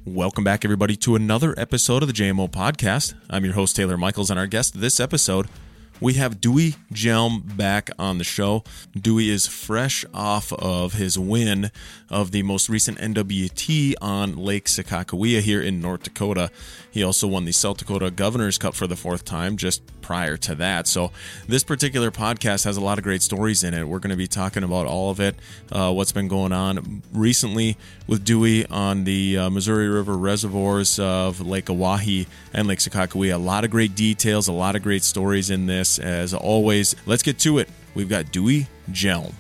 Welcome back, everybody, to another episode of the JMO Podcast. I'm your host, Taylor Michaels, and our guest this episode, we have Dewey Jelm back on the show. Dewey is fresh off of his win of the most recent NWT on Lake Sakakawea here in North Dakota. He also won the South Dakota Governor's Cup for the fourth time just prior to that. So this particular podcast has a lot of great stories in it. We're going to be talking about all of it, what's been going on recently with Dewey on the Missouri River reservoirs of Lake Oahe and Lake Sakakawea. A lot of great details, a lot of great stories in this. As always, let's get to it. We've got Dewey Jelm.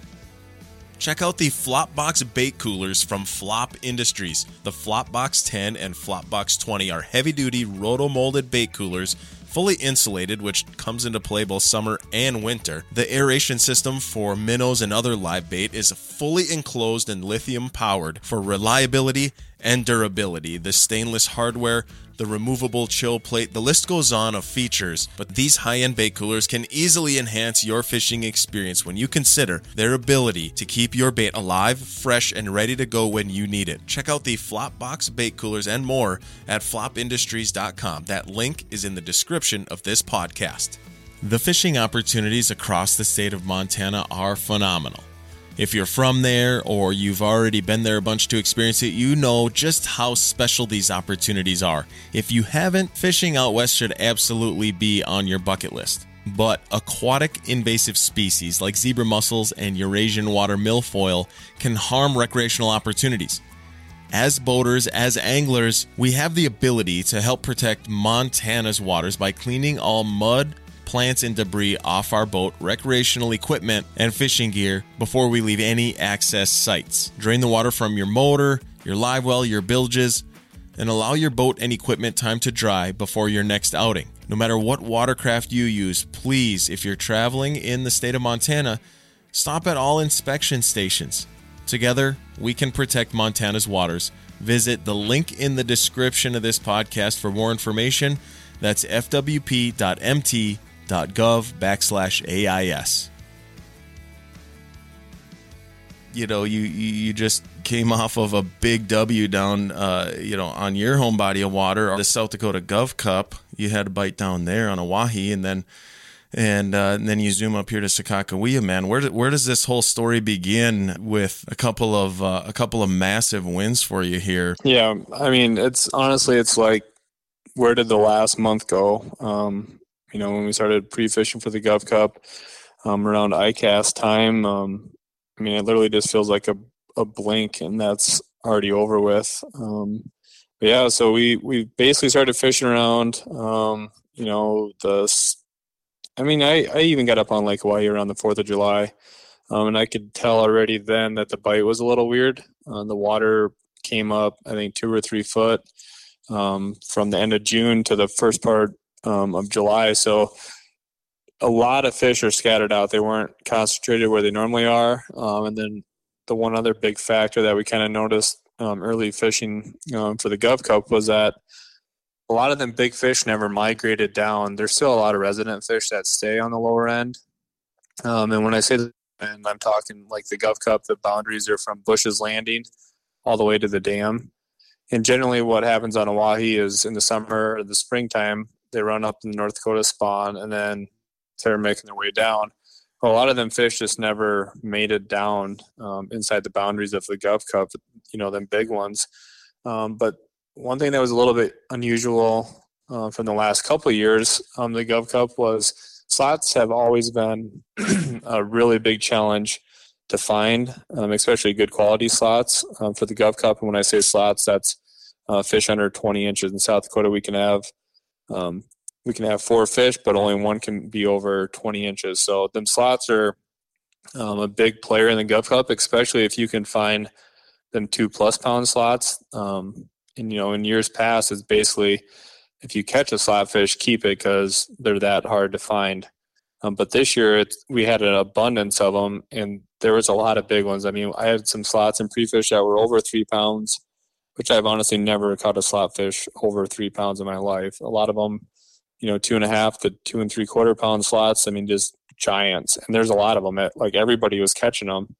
Check out the Flopbox bait coolers from Flop Industries. The Flopbox 10 and Flopbox 20 are heavy-duty roto-molded bait coolers, fully insulated, which comes into play both summer and winter. The aeration system for minnows and other live bait is fully enclosed and lithium-powered for reliability and durability. The stainless hardware, the removable chill plate, the list goes on of features, but these high-end bait coolers can easily enhance your fishing experience when you consider their ability to keep your bait alive, fresh, and ready to go when you need it. Check out the Flopbox bait coolers and more at flopindustries.com. That link is in the description of this podcast. The fishing opportunities across the state of Montana are phenomenal. If you're from there or you've already been there a bunch to experience it, you know just how special these opportunities are. If you haven't, fishing out west should absolutely be on your bucket list. But aquatic invasive species like zebra mussels and Eurasian water milfoil can harm recreational opportunities. As boaters, as anglers, we have the ability to help protect Montana's waters by cleaning all mud, plants, and debris off our boat, recreational equipment, and fishing gear before we leave any access sites. Drain the water from your motor, your live well, your bilges, and allow your boat and equipment time to dry before your next outing. No matter what watercraft you use, please, if you're traveling in the state of Montana, stop at all inspection stations. Together, we can protect Montana's waters. Visit the link in the description of this podcast for more information. That's fwp.mt.gov/AIS. You know, you just came off of a big W down, on your home body of water, the South Dakota Gov Cup. You had a bite down there on Oahe, and then you zoom up here to Sakakawea, man. Where does this whole story begin with a couple of massive wins for you here? Yeah, I mean, it's like, where did the last month go? When we started pre-fishing for the Gov Cup around ICAST time, it literally just feels like a blink, and that's already over with. So we basically started fishing around, I even got up on Lake Oahe around the 4th of July, and I could tell already then that the bite was a little weird. The water came up, I think, 2 or 3 foot. From the end of June to the first part of July. So a lot of fish are scattered out. They weren't concentrated where they normally are. And then the one other big factor that we kind of noticed early fishing for the Gov Cup was that a lot of them big fish never migrated down. There's still a lot of resident fish that stay on the lower end. And when I say that, and I'm talking like the Gov Cup, the boundaries are from Bush's Landing all the way to the dam. And generally what happens on Oahe is in the summer or the springtime, they run up in the North Dakota spawn and then they're making their way down. Well, a lot of them fish just never made it down inside the boundaries of the Gov Cup, them big ones. But one thing that was a little bit unusual from the last couple of years on the Gov Cup was slots have always been a really big challenge to find, especially good quality slots for the Gov Cup. And when I say slots, that's fish under 20 inches. In South Dakota, we can have 4 fish, but only one can be over 20 inches. So them slots are a big player in the Gov Cup, especially if you can find them 2+ pound slots. In years past, it's basically if you catch a slot fish, keep it because they're that hard to find. But this year, we had an abundance of them, and there was a lot of big ones. I mean, I had some slots and pre-fish that were over 3 pounds, which I've honestly never caught a slot fish over 3 pounds in my life. A lot of them, 2.5 to 2 3/4 pound slots. I mean, just giants. And there's a lot of them. Everybody was catching them.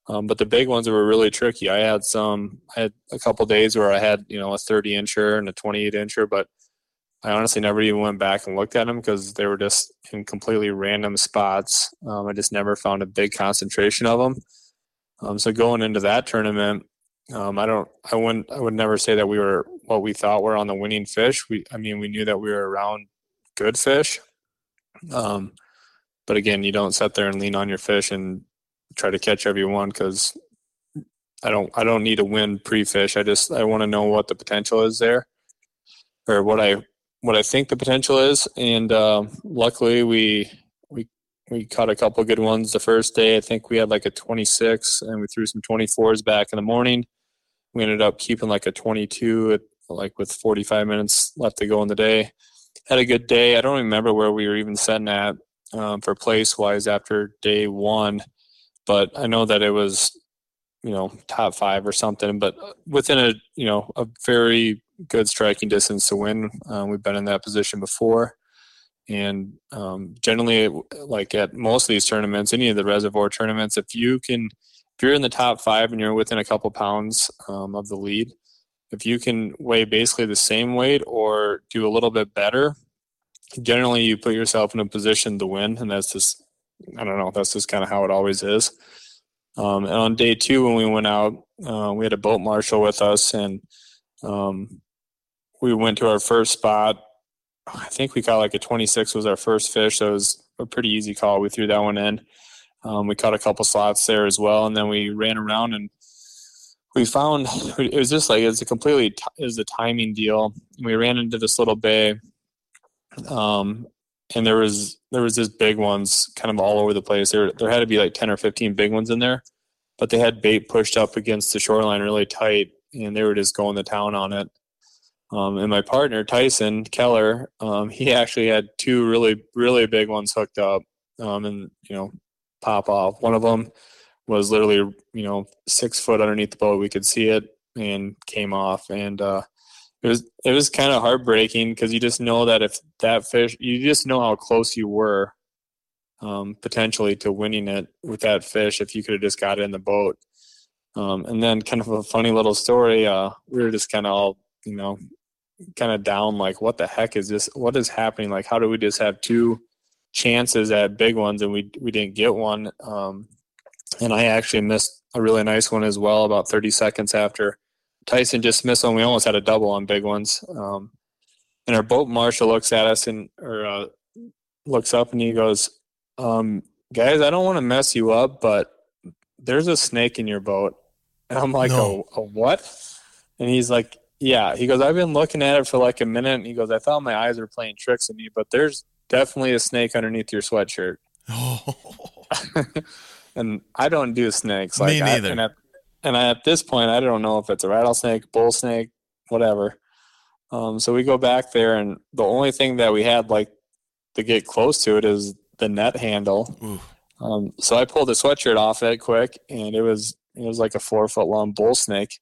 But the big ones were really tricky. I had a couple days where I had, a 30-incher and a 28-incher, but I honestly never even went back and looked at them because they were just in completely random spots. I just never found a big concentration of them. So going into that tournament, I would never say that we were what we thought were on the winning fish. We knew that we were around good fish. But again, you don't sit there and lean on your fish and try to catch every one, because I don't need to win pre-fish. I want to know what the potential is there, or what I think the potential is. And luckily we caught a couple good ones the first day. I think we had like a 26, and we threw some 24s back in the morning. We ended up keeping like a 22 with 45 minutes left to go in the day. Had a good day. I don't remember where we were even setting at for place wise after day one, but I know that it was, top 5 or something, but within a very good striking distance to win. We've been in that position before. And generally, like at most of these tournaments, any of the reservoir tournaments, if you're in the top 5 and you're within a couple pounds of the lead, if you can weigh basically the same weight or do a little bit better, generally you put yourself in a position to win. And that's just, I don't know, that's just kind of how it always is. And on day 2, when we went out, we had a boat marshal with us, and we went to our first spot. I think we caught like a 26 was our first fish. So it was a pretty easy call. We threw that one in. We caught a couple slots there as well. And then we ran around, and we found it was just like, it was a timing deal. We ran into this little bay. And there was just big ones kind of all over the place. There had to be like 10 or 15 big ones in there, but they had bait pushed up against the shoreline really tight, and they were just going to town on it. And my partner, Tyson Keller, he actually had 2 really, really big ones hooked up, and, pop off. One of them was literally, 6 foot underneath the boat. We could see it, and came off. And, it was kind of heartbreaking, because you just know that if that fish, you just know how close you were potentially to winning it with that fish if you could have just got it in the boat. And then kind of a funny little story, we were just kind of all, kind of down, like, what the heck is this? What is happening? Like, how do we just have 2 chances at big ones and we didn't get one? And I actually missed a really nice one as well about 30 seconds after Tyson just missed one. We almost had a double on big ones. And our boat marshal looks at us looks up, and he goes, guys, I don't want to mess you up, but there's a snake in your boat. And I'm like, no. a what? And he's like, yeah. He goes, I've been looking at it for like a minute. And he goes, I thought my eyes were playing tricks on me, but there's definitely a snake underneath your sweatshirt. Oh. And I don't do snakes. Me neither. And at this point, I don't know if it's a rattlesnake, bull snake, whatever. So we go back there, and the only thing that we had like to get close to it is the net handle. So I pulled the sweatshirt off it quick, and it was like a 4 foot long bull snake.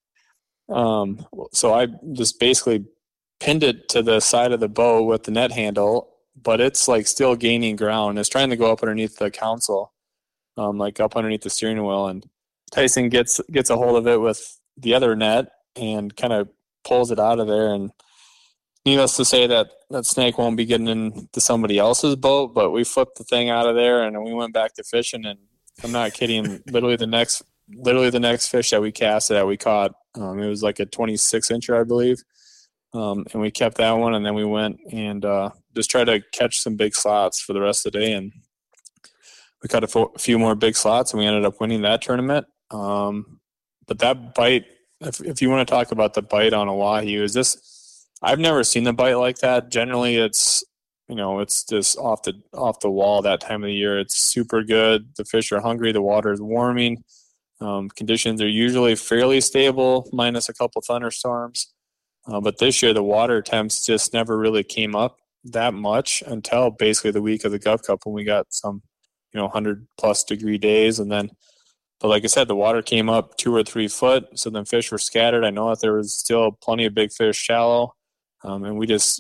So I just basically pinned it to the side of the boat with the net handle, but it's like still gaining ground. It's trying to go up underneath the console, like up underneath the steering wheel, and Tyson gets a hold of it with the other net and kind of pulls it out of there. And needless to say, that snake won't be getting into somebody else's boat, but we flipped the thing out of there, and we went back to fishing. And I'm not kidding, literally the next fish that we caught, it was like a 26-incher, I believe. And we kept that one, and then we went and just tried to catch some big slots for the rest of the day. And we caught a few more big slots, and we ended up winning that tournament. But that bite, if you want to talk about the bite on a wahoo, I've never seen the bite like that. Generally, it's just off the wall that time of the year. It's super good. The fish are hungry. The water is warming. Conditions are usually fairly stable, minus a couple thunderstorms. But this year, the water temps just never really came up that much until basically the week of the Gulf Cup, when we got some 100+ degree days. And then, but like I said, the water came up 2 or 3 foot. So then fish were scattered. I know that there was still plenty of big fish shallow. And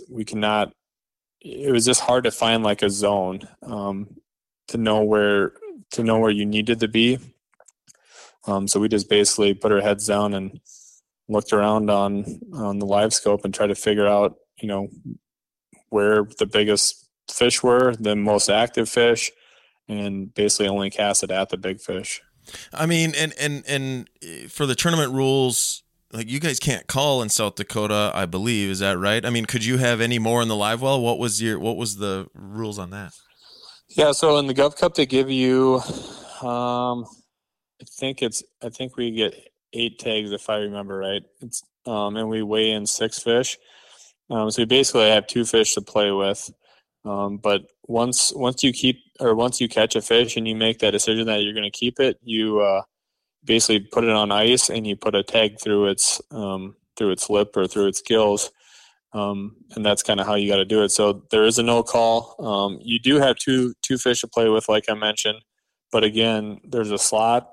it was just hard to find like a zone, to know where you needed to be. So we just basically put our heads down and looked around on the live scope and tried to figure out, where the biggest fish were, the most active fish, and basically only cast it at the big fish. I mean, and for the tournament rules, like you guys can't call in South Dakota, I believe. Is that right? I mean, could you have any more in the live well? What was the rules on that? Yeah, so in the Gov Cup they give you, I think we get 8 tags if I remember right. It's and we weigh in 6 fish. So we basically have 2 fish to play with. But once you catch a fish and you make that decision that you're going to keep it, you basically put it on ice and you put a tag through its lip or through its gills, and that's kind of how you got to do it. So there is a no call. You do have two fish to play with, like I mentioned, but again, there's a slot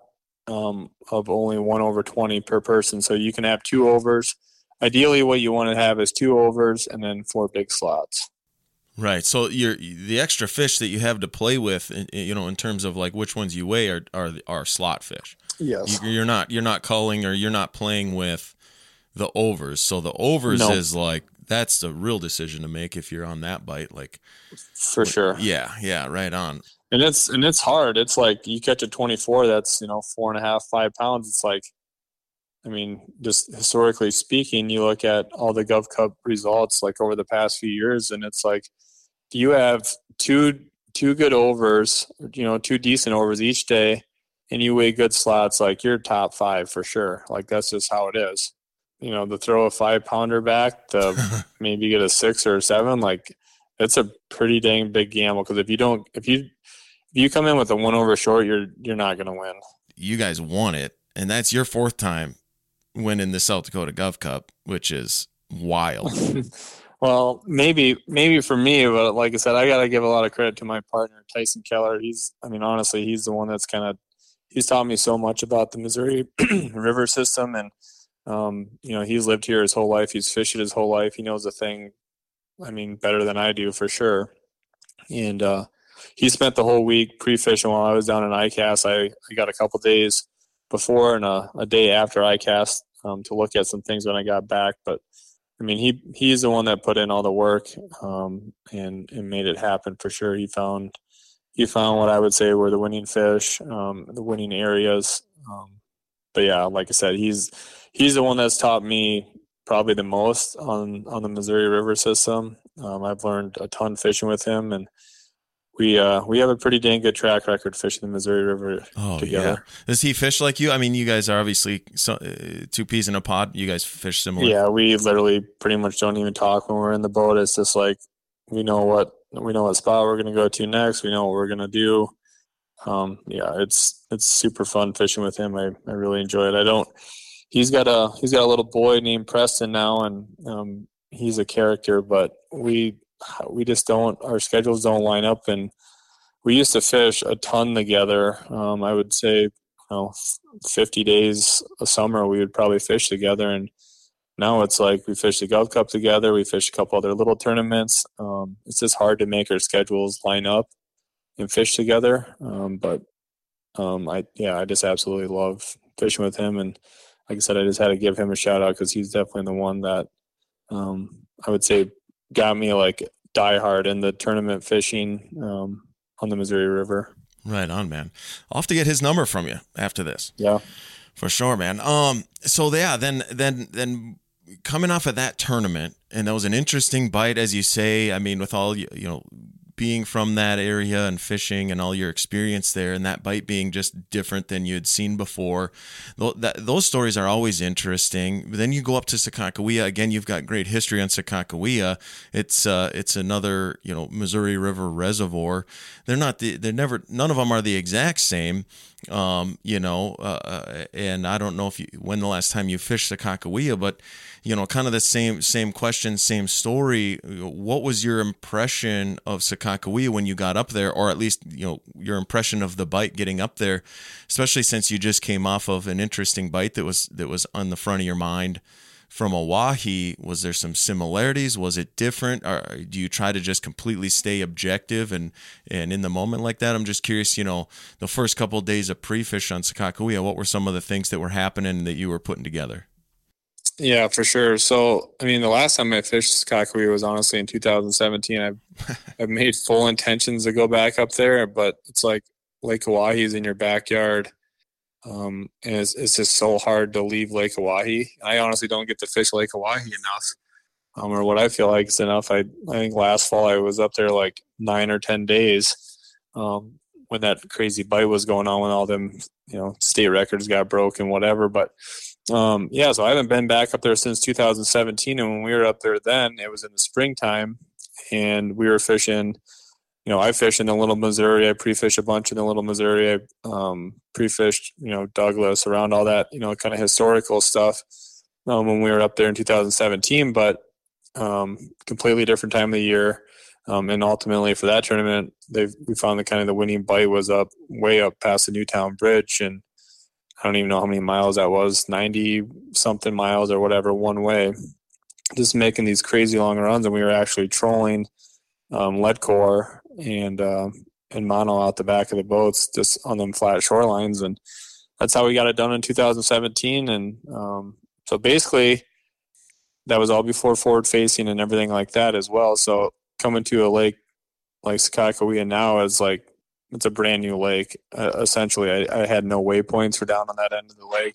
of only 1 over 20 per person, so you can have 2 overs. Ideally, what you want to have is 2 overs and then 4 big slots. Right. So the extra fish that you have to play with, in terms of like which ones you weigh are slot fish. Yes. You're not culling or you're not playing with the overs. So the overs is like, that's the real decision to make if you're on that bite. Like, for sure. Yeah. Right on. And it's hard. It's like you catch a 24 that's 4.5, 5 pounds. It's like, I mean, just historically speaking, you look at all the Gov Cup results like over the past few years, and it's like you have two good overs, 2 decent overs each day, and you weigh good slots, like you're top 5 for sure. Like that's just how it is. To throw a 5-pounder back to maybe get a 6 or a 7, like it's a pretty dang big gamble. Because if you come in with a 1 over short, you're not going to win. You guys won it, and that's your 4th time winning the South Dakota Gov Cup, which is wild. Well, maybe for me, but like I said, I got to give a lot of credit to my partner, Tyson Keller. Honestly, he's the one that's he's taught me so much about the Missouri River system. And, he's lived here his whole life. He's fished it his whole life. He knows the thing, better than I do for sure. And he spent the whole week pre-fishing while I was down in ICAST. I got a couple days before and a day after ICAST to look at some things when I got back. But he's the one that put in all the work and made it happen for sure. He found what I would say were the winning fish, the winning areas. But yeah, like I said, he's the one that's taught me probably the most on the Missouri River system. I've learned a ton fishing with him, and we have a pretty dang good track record fishing the Missouri River together. Yeah. Does he fish like you? I mean, you guys are obviously 2 peas in a pod. You guys fish similar. Yeah, we literally pretty much don't even talk when we're in the boat. It's just like we know what spot we're going to go to next. We know what we're going to do. It's super fun fishing with him. I really enjoy it. He's got a little boy named Preston now, and he's a character, but we just don't, our schedules don't line up. And we used to fish a ton together. I would say 50 days a summer we would probably fish together, and now it's like we fish the Gov Cup together, we fish a couple other little tournaments. It's just hard to make our schedules line up and fish together. I just absolutely love fishing with him, and like I said, I just had to give him a shout out because he's definitely the one that I would say got me like diehard in the tournament fishing on the Missouri River. Right on, man. I'll have to get his number from you after this. Yeah, for sure, man. So yeah, then coming off of that tournament, and that was an interesting bite, as you say. With all being from that area and fishing and all your experience there, and that bite being just different than you had seen before. Those stories are always interesting. But then you go up to Sakakawea. Again, you've got great history on Sakakawea. It's another, Missouri River reservoir. None of them are the exact same. And I don't know when the last time you fished Sakakawea, but kind of the same question, same story. What was your impression of Sakakawea when you got up there, or at least your impression of the bite getting up there, especially since you just came off of an interesting bite that was on the front of your mind from Oahe, was there some similarities? Was it different? Or do you try to just completely stay objective and in the moment like that? I'm just curious, the first couple of days of pre-fish on Sakakawea, what were some of the things that were happening that you were putting together? Yeah, for sure. So, I mean, the last time I fished Sakakawea was honestly in 2017. I've made full intentions to go back up there, but it's like Lake Oahe is in your backyard. And it's just so hard to leave Lake Oahe. I honestly don't get to fish Lake Oahe enough, or what I feel like is enough. I think last fall I was up there like 9 or 10 days when that crazy bite was going on, when all them state records got broken, whatever. But so I haven't been back up there since 2017. And when we were up there then, it was in the springtime, and we were fishing. I fished in the Little Missouri. I pre-fished a bunch in the Little Missouri. I pre-fished, Douglas, around all that, kind of historical stuff when we were up there in 2017. But completely different time of the year. And ultimately for that tournament, we found that kind of the winning bite was way up past the Newtown Bridge. And I don't even know how many miles that was, 90-something miles or whatever, one way. Just making these crazy long runs. And we were actually trolling lead core and mono out the back of the boats just on them flat shorelines, and that's how we got it done in 2017. And so basically that was all before forward facing and everything like that as well. So coming to a lake like Sakakawea now is like, it's a brand new lake. Essentially I had no waypoints for down on that end of the lake.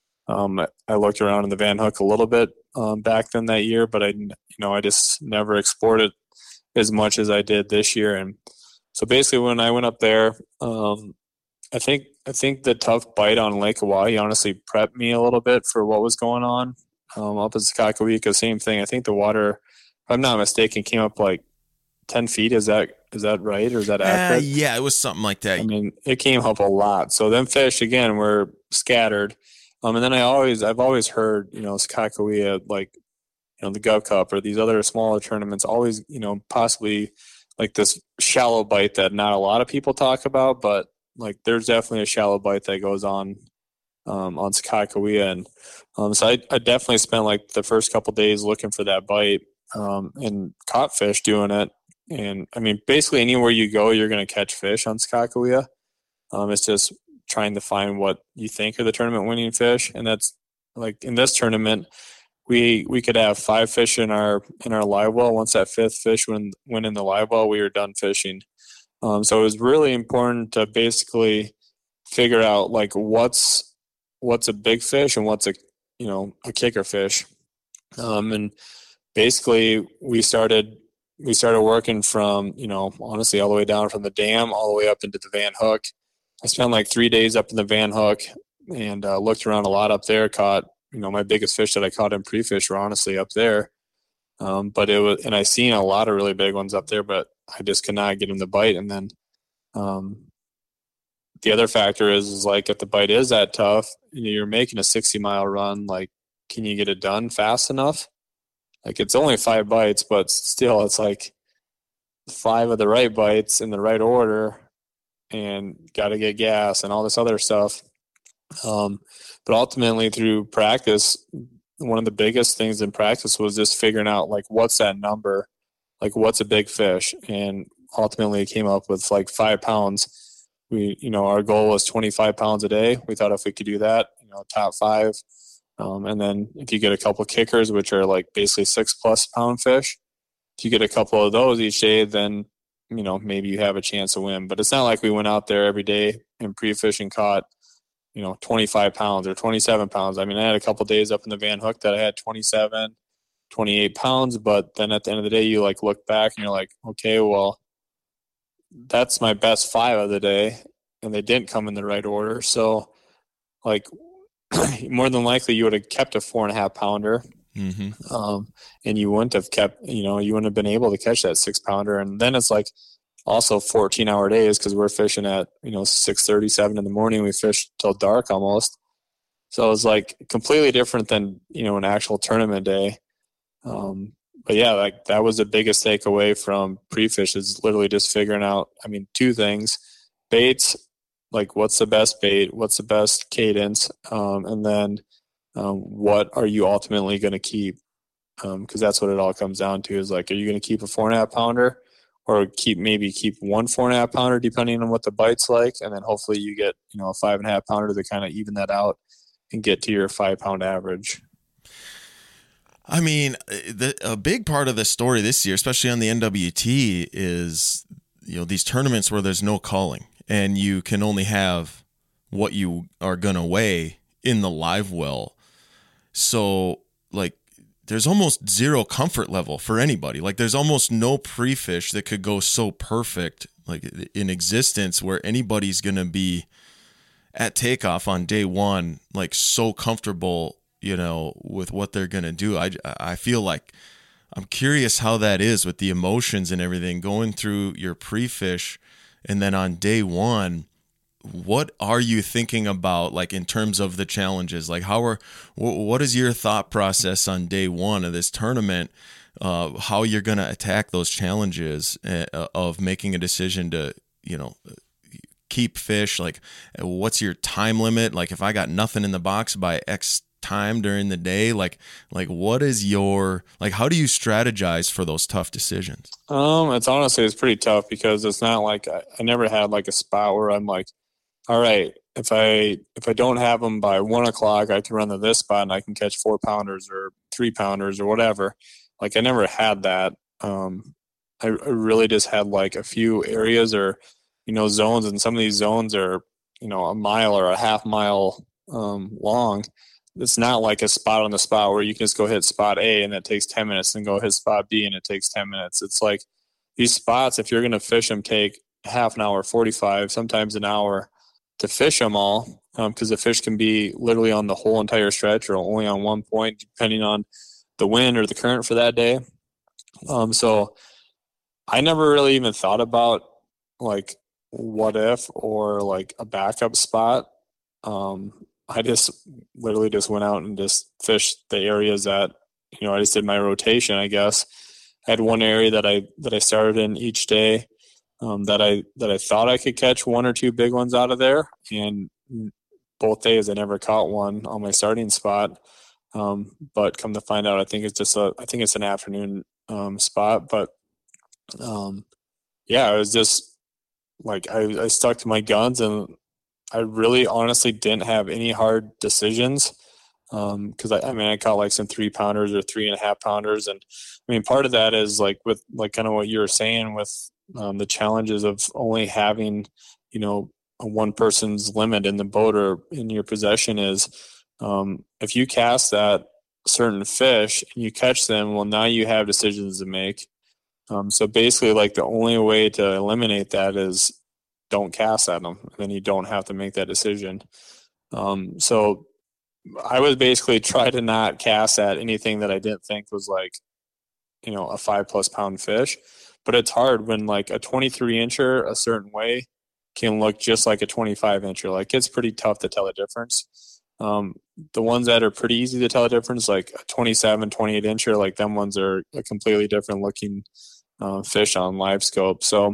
I looked around in the Van Hook a little bit back then that year, but I just never explored it as much as I did this year. And so basically when I went up there, I think the tough bite on Lake Oahe honestly prepped me a little bit for what was going on up at Sakakawea. Same thing. I think the water, if I'm not mistaken, came up like 10 feet. Is that right, or is that accurate? Yeah, it was something like that. I mean, it came up a lot. So them fish again were scattered. And then I've always heard, Sakakawea, like, the Gov Cup or these other smaller tournaments, always, possibly like this shallow bite that not a lot of people talk about, but like there's definitely a shallow bite that goes on Sakakawea. And so I definitely spent like the first couple days looking for that bite and caught fish doing it. And I mean, basically anywhere you go, you're going to catch fish on Sakakawea. It's just trying to find what you think are the tournament winning fish. And that's like in this tournament, we could have 5 fish in our live well. Once that 5th fish went in the live well, we were done fishing. So it was really important to basically figure out like what's a big fish and what's a kicker fish. And basically we started working from, honestly all the way down from the dam all the way up into the Van Hook. I spent like 3 days up in the Van Hook and looked around a lot up there, caught my biggest fish that I caught in pre-fish were honestly up there. But and I seen a lot of really big ones up there, but I just could not get them to bite. And then the other factor is like, if the bite is that tough, you're making a 60-mile run, like, can you get it done fast enough? Like, it's only 5 bites, but still it's like 5 of the right bites in the right order and got to get gas and all this other stuff. But ultimately through practice, one of the biggest things in practice was just figuring out like, what's that number? Like, what's a big fish? And ultimately it came up with like 5 pounds. Our goal was 25 pounds a day. We thought if we could do that, top 5. And then if you get a couple kickers, which are like basically 6+ pound fish, if you get a couple of those each day, then, maybe you have a chance to win. But it's not like we went out there every day and pre-fish and caught 25 pounds or 27 pounds. I mean, I had a couple days up in the Van Hook that I had 27, 28 pounds, but then at the end of the day, you like look back and you're like, okay, well, that's my best 5 of the day, and they didn't come in the right order. So like more than likely you would have kept a 4.5 pounder. Mm-hmm. And you wouldn't have kept, you wouldn't have been able to catch that 6 pounder. And then it's like also 14-hour days, because we're fishing at 6:37 in the morning. We fish till dark almost. So it was like completely different than an actual tournament day. But yeah, like that was the biggest takeaway from pre-fish, is literally just figuring out, 2 things: baits, like what's the best bait, what's the best cadence, and then what are you ultimately going to keep? Because that's what it all comes down to is like, are you going to keep a 4.5 pounder or keep 1 4.5 pounder depending on what the bite's like, and then hopefully you get a 5.5 pounder to kind of even that out and get to your 5 pound average. I mean, a big part of the story this year, especially on the NWT, is these tournaments where there's no culling and you can only have what you are gonna weigh in the live well. So like, there's almost zero comfort level for anybody. Like, there's almost no pre-fish that could go so perfect, like in existence, where anybody's gonna be at takeoff on day one, like so comfortable, with what they're going to do. I feel like I'm curious how that is with the emotions and everything going through your pre-fish. And then on day one, what are you thinking about, like in terms of the challenges? Like what is your thought process on day one of this tournament? How you're going to attack those challenges of making a decision to, keep fish? Like, what's your time limit? Like, if I got nothing in the box by X time during the day, like what is your, like, how do you strategize for those tough decisions? It's pretty tough because it's not like I never had like a spot where I'm like, all right, if I don't have them by 1 o'clock, I can run to this spot and I can catch 4 pounders or 3 pounders or whatever. Like, I never had that. I really just had like a few areas or zones, and some of these zones are a mile or a half mile long. It's not like a spot on the spot where you can just go hit spot A and it takes 10 minutes and go hit spot B and it takes 10 minutes. It's like these spots, if you're going to fish them, take half an hour, 45, sometimes an hour to fish them all, because the fish can be literally on the whole entire stretch or only on one point, depending on the wind or the current for that day. So I never really even thought about like what if or like a backup spot. I just literally just went out and just fished the areas that I just did my rotation, I guess. I had one area that I started in each day, that I thought I could catch 1 or 2 big ones out of there, and both days I never caught one on my starting spot. But come to find out, I think it's an afternoon spot. But yeah, I was just like I stuck to my guns, and I really honestly didn't have any hard decisions, because I caught like some 3 pounders or 3.5 pounders, and I mean part of that is like with like kind of what you were saying with the challenges of only having a one person's limit in the boat or in your possession is, if you cast that certain fish and you catch them, well, now you have decisions to make. So basically, like the only way to eliminate that is don't cast at them, and then you don't have to make that decision. So I would basically try to not cast at anything that I didn't think was like, a 5+ pound fish. But it's hard when like a 23 incher a certain way can look just like a 25 incher. Like, it's pretty tough to tell the difference. The ones that are pretty easy to tell the difference, like a 27, 28 incher, like them ones are a completely different looking fish on live scope. So,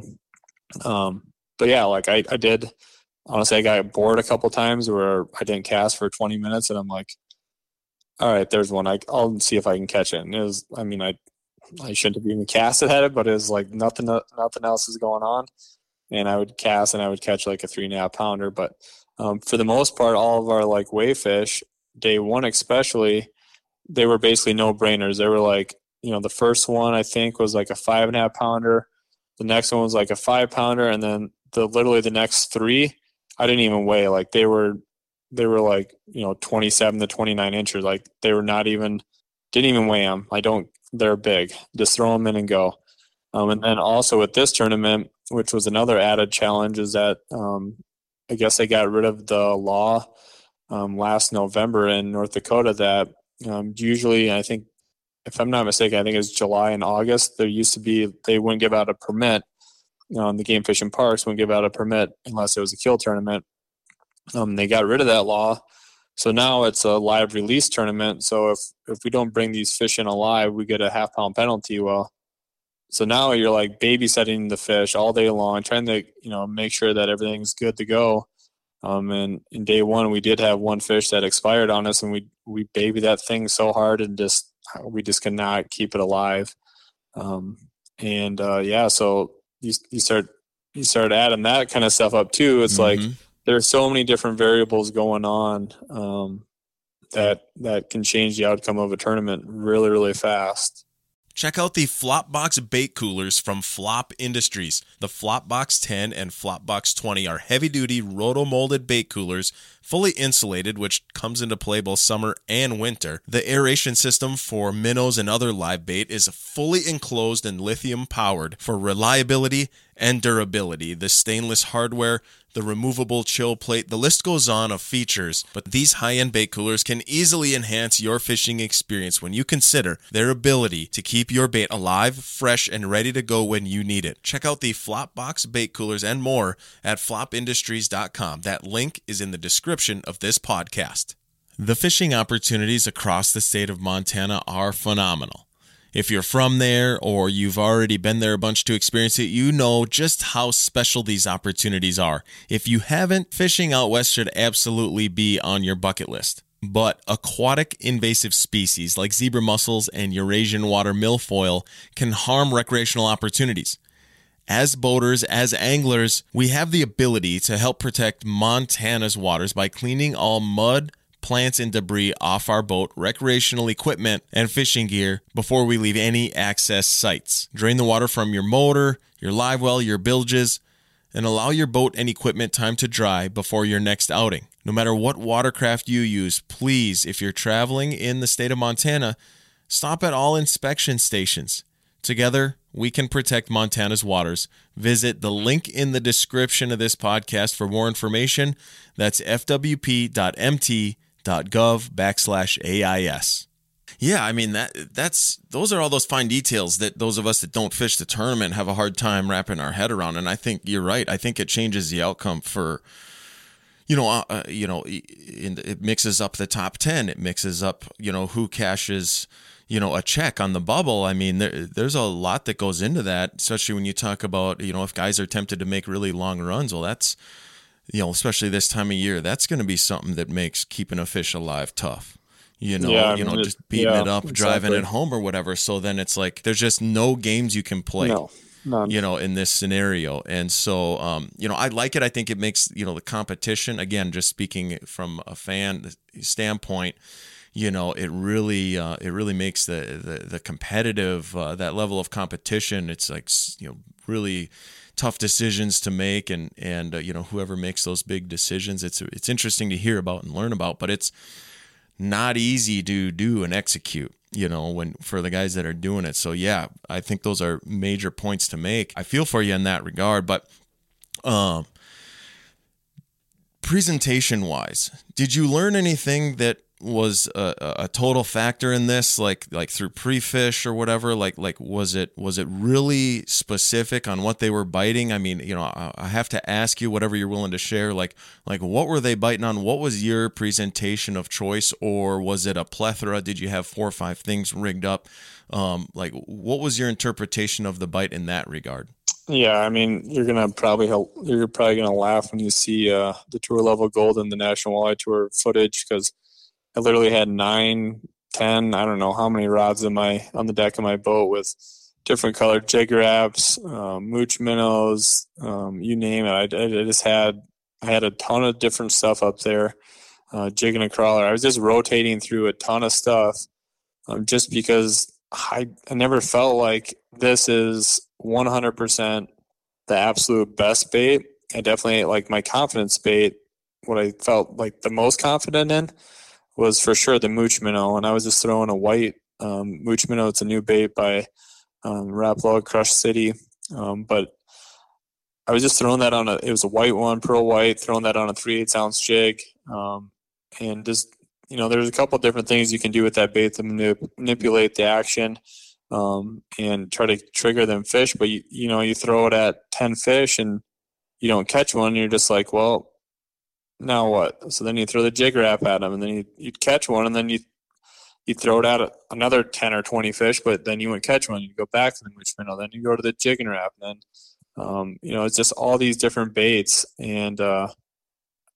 but yeah, like I did, honestly, I got bored a couple times where I didn't cast for 20 minutes and I'm like, all right, there's one. I'll see if I can catch it. And it was, I shouldn't have even casted at it, but it was like nothing else is going on. And I would cast and I would catch like a 3.5 pounder. But for the most part, all of our like wave fish, day one especially, they were basically no brainers. They were like, the first one I think was like a 5.5 pounder. The next one was like a 5 pounder, and then literally the next 3, I didn't even weigh. Like they were like 27 to 29 inches. Like they were didn't even weigh them. They're big. Just throw them in and go. And then also with this tournament, which was another added challenge, is that I guess they got rid of the law last November in North Dakota that usually, I think, if I'm not mistaken, I think it's July and August, there used to be, they wouldn't give out a permit. The game fishing parks wouldn't give out a permit unless it was a kill tournament. They got rid of that law. So now it's a live release tournament. So if we don't bring these fish in alive, we get a half-pound penalty. Well, so now you're like babysitting the fish all day long, trying to make sure that everything's good to go. And in day one, we did have one fish that expired on us, and we babied that thing so hard, and we just could not keep it alive. So you start adding that kind of stuff up too. It's like there's so many different variables going on that can change the outcome of a tournament really, really fast. Check out the Flopbox bait coolers from Flop Industries. The Flopbox 10 and Flopbox 20 are heavy-duty roto-molded bait coolers, fully insulated, which comes into play both summer and winter. The aeration system for minnows and other live bait is fully enclosed and lithium-powered for reliability and durability. The stainless hardware, the removable chill plate, the list goes on of features, but these high-end bait coolers can easily enhance your fishing experience when you consider their ability to keep your bait alive, fresh, and ready to go when you need it. Check out the Flopbox bait coolers and more at flopindustries.com. That link is in the description of this podcast. The fishing opportunities across the state of Montana are phenomenal. If you're from there or you've already been there a bunch to experience it, you know just how special these opportunities are. If you haven't, fishing out west should absolutely be on your bucket list. But aquatic invasive species like zebra mussels and Eurasian water milfoil can harm recreational opportunities. As boaters, as anglers, we have the ability to help protect Montana's waters by cleaning all mud, plants, and debris off our boat, recreational equipment, and fishing gear before we leave any access sites. Drain the water from your motor, your live well, your bilges, and allow your boat and equipment time to dry before your next outing. No matter what watercraft you use, please, if you're traveling in the state of Montana, stop at all inspection stations. Together, we can protect Montana's waters. Visit the link in the description of this podcast for more information. That's fwp.mt.gov/AIS. Yeah, I mean those are all those fine details that those of us that don't fish the tournament have a hard time wrapping our head around. And I think you're right. I think it changes the outcome for, it mixes up the top 10. It mixes up, who cashes, a check on the bubble. I mean, there's a lot that goes into that, especially when you talk about, if guys are tempted to make really long runs. Well, that's, especially this time of year, that's going to be something that makes keeping a fish alive tough. Just beating it up, driving it home or whatever. So then it's like there's just no games you can play. No, none. In this scenario. And so, I like it. I think it makes, the competition, again, just speaking from a fan standpoint, it really makes the competitive, that level of competition. It's like, really tough decisions to make, and whoever makes those big decisions, it's interesting to hear about and learn about, but it's not easy to do and execute, when for the guys that are doing it. So yeah, I think those are major points to make. I feel for you in that regard, but presentation wise, did you learn anything that was a total factor in this, like through pre-fish or whatever? Like was it really specific on what they were biting? I mean, I have to ask you, whatever you're willing to share, like what were they biting on? What was your presentation of choice, or was it a plethora? Did you have 4 or 5 things rigged up? What was your interpretation of the bite in that regard? Yeah, I mean, you're probably gonna laugh when you see the tour level gold and the National Walleye Tour footage, because I literally had 9, 10, I don't know how many rods on the deck of my boat with different colored jig wraps, mooch minnows, you name it. I had a ton of different stuff up there, jigging a crawler. I was just rotating through a ton of stuff, just because I never felt like this is 100% the absolute best bait. I definitely, like, my confidence bait, what I felt like the most confident in was for sure the mooch minnow, and I was just throwing a white mooch minnow. It's a new bait by Rapala Crush City, but I was just throwing that it was a white one, pearl white, throwing that on a 3/8 ounce jig, and just, there's a couple different things you can do with that bait to manipulate the action, and try to trigger them fish. But you throw it at 10 fish and you don't catch one, you're just like, well, now what? So then you throw the jig wrap at them, and then you'd catch one, and then you throw it at another 10 or 20 fish, but then you wouldn't catch one. You go back to the mooch minnow, then you go to the jigging wrap, and then it's just all these different baits, and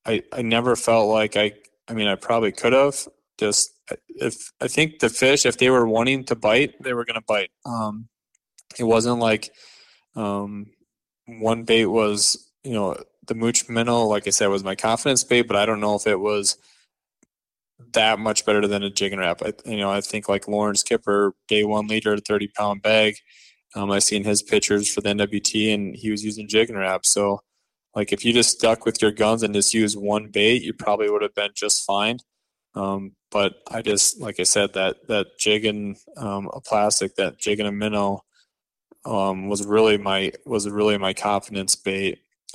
I never felt like I mean, I probably could have. Just if I think the fish, if they were wanting to bite, they were gonna bite. It wasn't like um, one bait was, the Mooch Minnow, like I said, was my confidence bait, but I don't know if it was that much better than a Jig and Wrap. I think like Lawrence Kipper, day 1 liter, 30-pound bag. I've seen his pictures for the NWT, and he was using Jig and Wrap. So, like, if you just stuck with your guns and just used one bait, you probably would have been just fine. But I just, like I said, that jig and a plastic, that jig and a minnow, was really my confidence bait.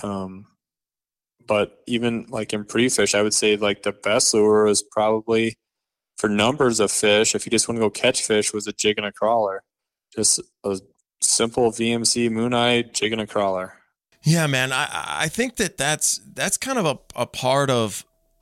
But even like in pre-fish, I would say like the best lure is probably for numbers of fish. If you just want to go catch fish, was a jig and a crawler, just a simple VMC Moon Eye jig and a crawler. Yeah, man. I think that's kind of a part of,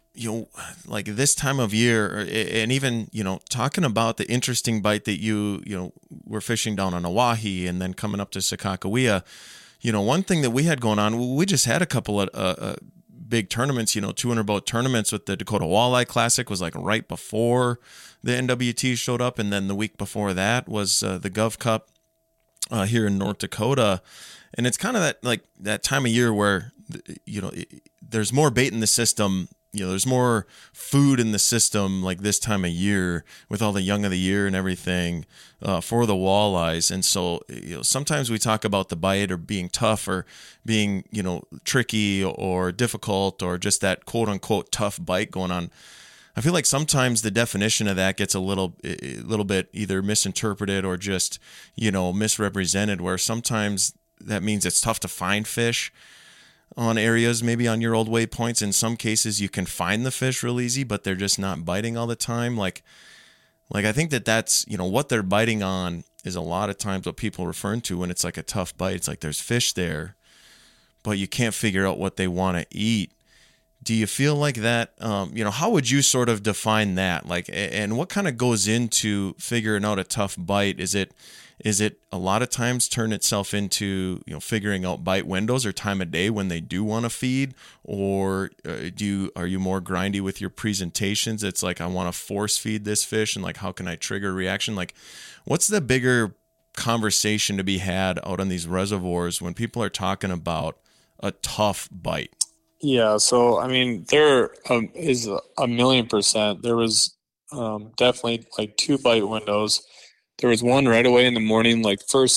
like this time of year, and even, talking about the interesting bite that you were fishing down on Oahe and then coming up to Sakakawea. One thing that we had going on, we just had a couple of big tournaments, 200 boat tournaments with the Dakota Walleye Classic was like right before the NWT showed up. And then the week before that was the Gov Cup here in North Dakota. And it's kind of that time of year where, there's more bait in the system. There's more food in the system like this time of year with all the young of the year and everything for the walleyes. And so, sometimes we talk about the bite or being tough or being, tricky or difficult or just that quote unquote tough bite going on. I feel like sometimes the definition of that gets a little bit either misinterpreted or just, misrepresented, where sometimes that means it's tough to find fish on areas, maybe on your old waypoints. In some cases, you can find the fish real easy, but they're just not biting all the time. Like I think that's, what they're biting on is a lot of times what people are referring to when it's like a tough bite. It's like there's fish there, but you can't figure out what they want to eat. Do you feel like that? How would you sort of define that? Like, and what kind of goes into figuring out a tough bite? Is it a lot of times turn itself into, figuring out bite windows or time of day when they do want to feed? Or are you more grindy with your presentations? It's like, I want to force feed this fish, and like, how can I trigger a reaction? Like, what's the bigger conversation to be had out on these reservoirs when people are talking about a tough bite? Yeah, so I mean, there is 1,000,000%. There was definitely like two bite windows. There was one right away in the morning, like first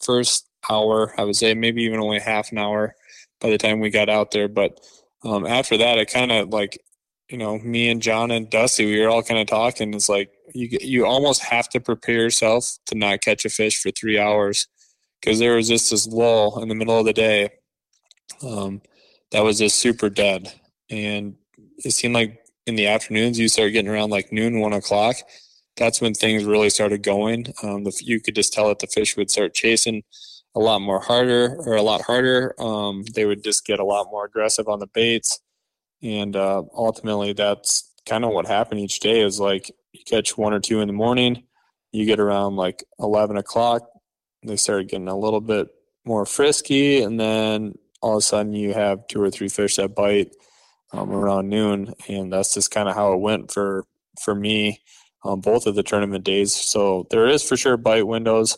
hour, I would say, maybe even only half an hour by the time we got out there. But after that, I kind of like, me and John and Dusty, we were all kind of talking. It's like you almost have to prepare yourself to not catch a fish for 3 hours, because there was just this lull in the middle of the day. That was just super dead. And it seemed like in the afternoons, you start getting around like noon, 1 o'clock. That's when things really started going. You could just tell that the fish would start chasing a lot harder. They would just get a lot more aggressive on the baits. And ultimately, that's kind of what happened each day. Is like you catch one or two in the morning, you get around like 11 o'clock, they started getting a little bit more frisky, and then all of a sudden you have two or three fish that bite around noon. And that's just kind of how it went for me on both of the tournament days. So there is for sure bite windows.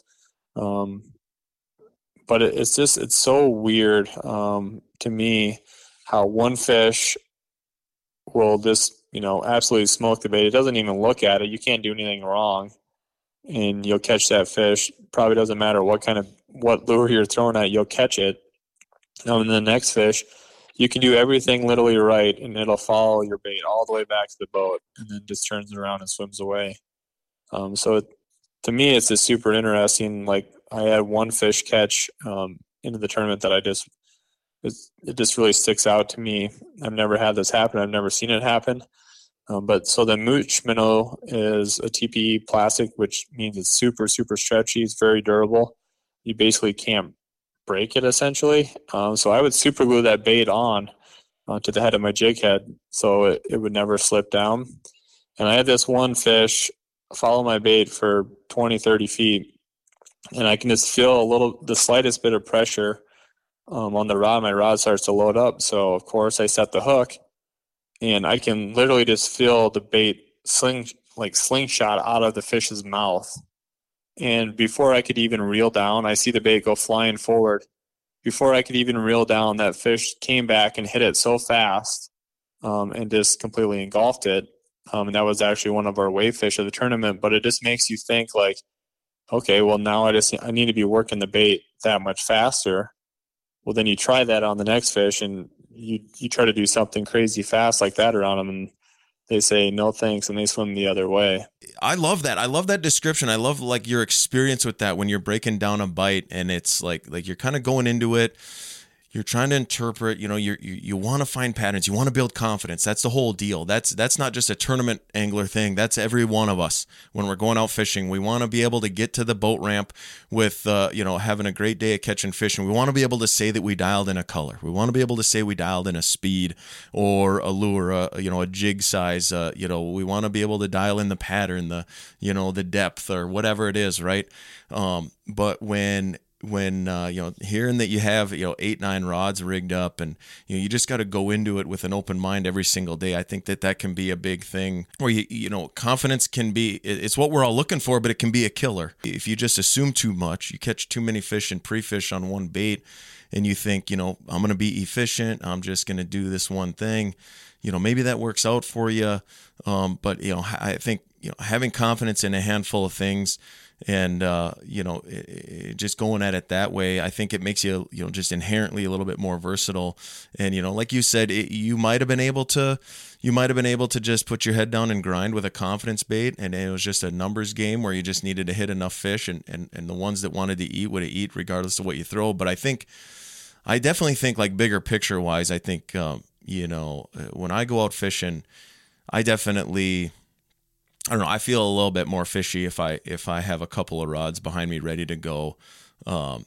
But it's so weird to me how one fish will just, absolutely smoke the bait. It doesn't even look at it. You can't do anything wrong, and you'll catch that fish. Probably doesn't matter what lure you're throwing at, you'll catch it. And the next fish, you can do everything literally right, and it'll follow your bait all the way back to the boat, and then just turns around and swims away. To me, it's just super interesting. Like, I had one fish catch into the tournament that it just really sticks out to me. I've never had this happen. I've never seen it happen. But so the Mooch Minnow is a TPE plastic, which means it's super, super stretchy. It's very durable. You basically can't break it, essentially. So I would super glue that bait on to the head of my jig head so it would never slip down. And I had this one fish follow my bait for 20, 30 feet, and I can just feel the slightest bit of pressure on the rod. My rod starts to load up. So, of course, I set the hook, and I can literally just feel the bait slingshot out of the fish's mouth. And before I could even reel down, I see the bait go flying forward. Before I could even reel down, that fish came back and hit it so fast, and just completely engulfed it. And that was actually one of our wave fish of the tournament. But it just makes you think like, okay, well now I need to be working the bait that much faster. Well, then you try that on the next fish, and you try to do something crazy fast like that around them, and they say no thanks, and they swim the other way. I love that. I love that description. I love like your experience with that when you're breaking down a bite, and it's like you're kind of going into it. You're trying to interpret, you want to find patterns. You want to build confidence. That's the whole deal. That's not just a tournament angler thing. That's every one of us when we're going out fishing. We want to be able to get to the boat ramp with, having a great day of catching fish. And we want to be able to say that we dialed in a color. We want to be able to say we dialed in a speed or a lure, a jig size. We want to be able to dial in the pattern, the depth or whatever it is, right? But when hearing that you have 8-9 rods rigged up, and you just got to go into it with an open mind every single day. I think that can be a big thing where confidence can be, it's what we're all looking for, but it can be a killer if you just assume too much. You catch too many fish and pre-fish on one bait, and you think I'm going to be efficient, I'm just going to do this one thing. Maybe that works out for you, but I think having confidence in a handful of things and just going at it that way, I think it makes you just inherently a little bit more versatile. And like you said, you might have been able to just put your head down and grind with a confidence bait, and it was just a numbers game where you just needed to hit enough fish, and the ones that wanted to eat would eat regardless of what you throw. But I definitely think like bigger picture wise, I think when I go out fishing, I definitely, I don't know, I feel a little bit more fishy if I have a couple of rods behind me ready to go. I'm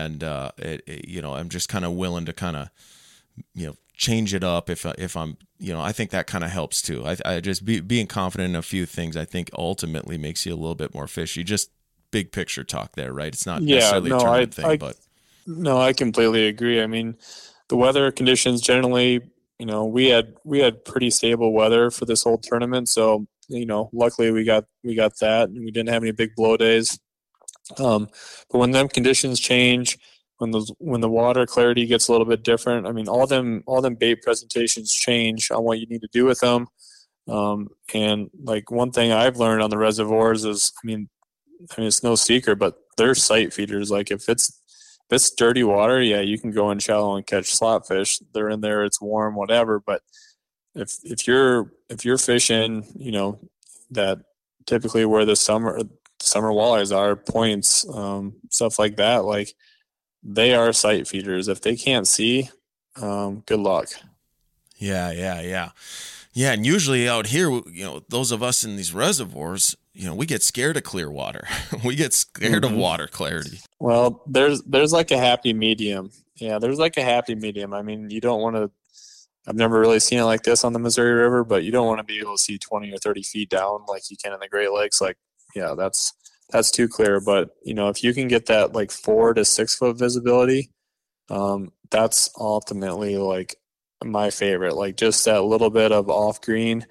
just kind of willing to kind of, change it up if I'm, I think that kind of helps too. I just being confident in a few things, I think ultimately makes you a little bit more fishy. Just big picture talk there, right? It's not necessarily a tournament thing, but. No, I completely agree. I mean, the weather conditions generally, we had pretty stable weather for this whole tournament. So, luckily we got that, and we didn't have any big blow days. But when them conditions change, when the water clarity gets a little bit different, I mean, all them bait presentations change on what you need to do with them. And like one thing I've learned on the reservoirs is, I mean, it's no secret, but they're sight feeders. Like if it's dirty water, yeah, you can go in shallow and catch slot fish. They're in there, it's warm, whatever. But if you're fishing, that typically where the summer walleyes are, points, stuff like that, like they are sight feeders. If they can't see, good luck. Yeah. And usually out here, those of us in these reservoirs, we get scared of clear water. We get scared of water clarity. Well, there's like a happy medium. Yeah, there's like a happy medium. I mean, you don't want to, I've never really seen it like this on the Missouri River, but you don't want to be able to see 20 or 30 feet down like you can in the Great Lakes. Like, yeah, that's too clear. But, if you can get that like 4 to 6 foot visibility, that's ultimately like my favorite. Like just that little bit of off green,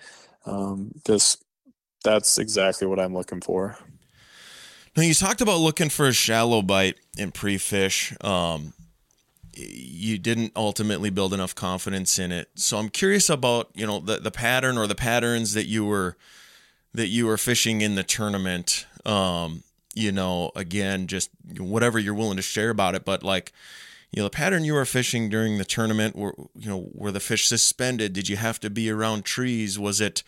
that's exactly what I'm looking for. Now, you talked about looking for a shallow bite in pre-fish. You didn't ultimately build enough confidence in it. So I'm curious about, the pattern or the patterns that you were fishing in the tournament. Again, just whatever you're willing to share about it. But like, the pattern you were fishing during the tournament, were the fish suspended? Did you have to be around trees? Was it,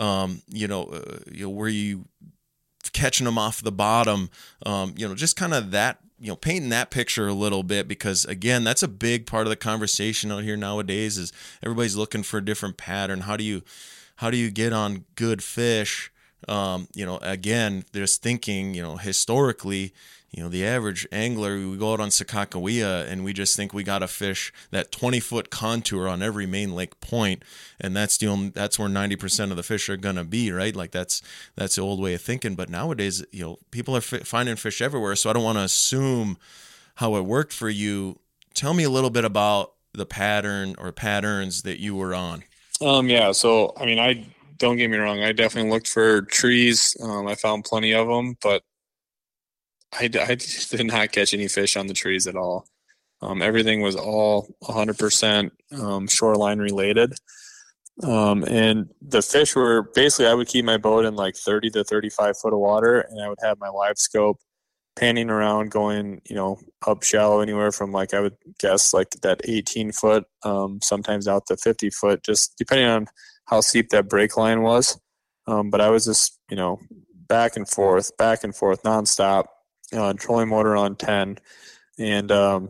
were you catching them off the bottom? Just kind of that, painting that picture a little bit, because again, that's a big part of the conversation out here nowadays is everybody's looking for a different pattern. How do you get on good fish? Again, just thinking, historically, the average angler, we go out on Sakakawea and we just think we got to fish that 20-foot contour on every main lake point, and that's where 90% of the fish are going to be, right? Like that's the old way of thinking. But nowadays, people are finding fish everywhere, so I don't want to assume how it worked for you. Tell me a little bit about the pattern or patterns that you were on. Yeah. So, I mean, I don't get me wrong. I definitely looked for trees. I found plenty of them, but I just did not catch any fish on the trees at all. Everything was all 100% shoreline related. And the fish were basically, I would keep my boat in like 30 to 35 foot of water, and I would have my live scope panning around, going, up shallow anywhere from, like, I would guess like that 18 foot, sometimes out to 50 foot, just depending on how steep that break line was. But I was just, back and forth nonstop, trolling motor on 10. And,